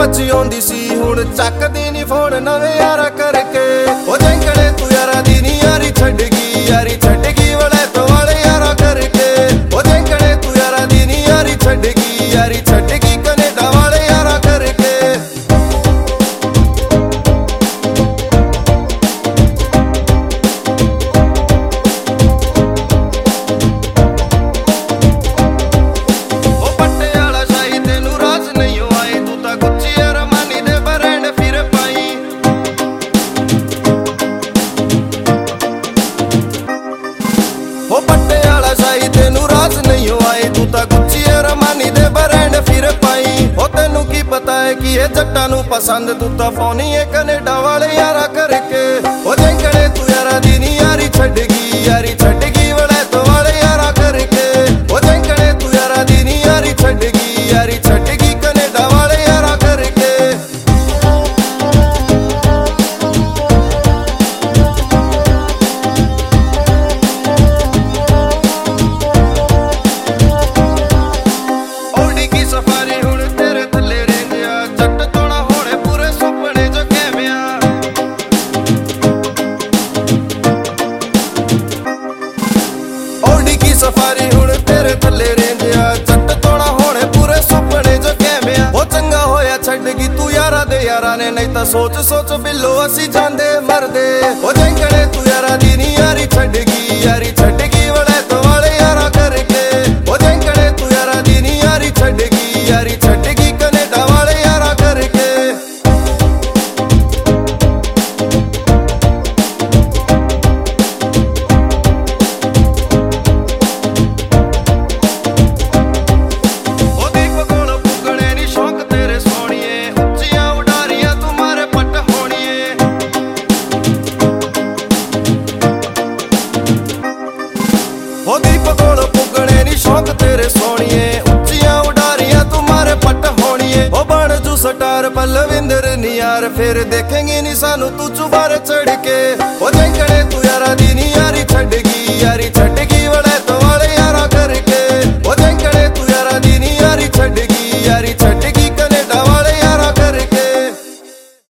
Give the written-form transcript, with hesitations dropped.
बची आउंदी सी हुण चकदी नी फोन नवे यारा करके। ओ जंगले तू यारा दी नी यारी छड्ड गई वले तो वाले यारा करके। ओ जंगले तू यारा दी नी यारी छड्ड गई कनेडा वाले यारा करके। हो पट्टे आला शाही तेनू राज नहीं हो आए तू ता गुच्ची रमानी दे ब्रांड फिर पाई। हो तेनू की पता है कि ये जट्टा नू पसंद तू ता फोनी है कनेडा वाले यारा करके। हो जंगले तू यारा दी नी यारी छड्ड गई वले तो वाले यारा करके। हो जंगले तू यारा दी नी यारी छड्ड गई कनेडा वाले यारा करके। सफारी हुण तेरे थले रेंदिया जट तोड़ा होने पूरे सुपने जो कहमिया। वो चंगा होया छड्ड गई तू यारा दे यारा ने नहीं ता सोच बिल्लो असी जांदे मरदे। वो जंगले तू यारा दी नी यारी छड्ड गई वले तो वाले यारा करके। वो जंगले तू यारा दी नी यारी छड्ड गई कनेडा वाले यारा करके। हो दीप कोल पुगने नी शौक तेरे सोनिए उच्चियां उडारियां तुम्हारे पट होनिए। हो बन जू स्टार पलविंदर नी यार फिर देखेंगे नी सानू तू चुबारे चढ़ के। हो जंगले तू यारा दी नी यारी छड्ड गई वले तो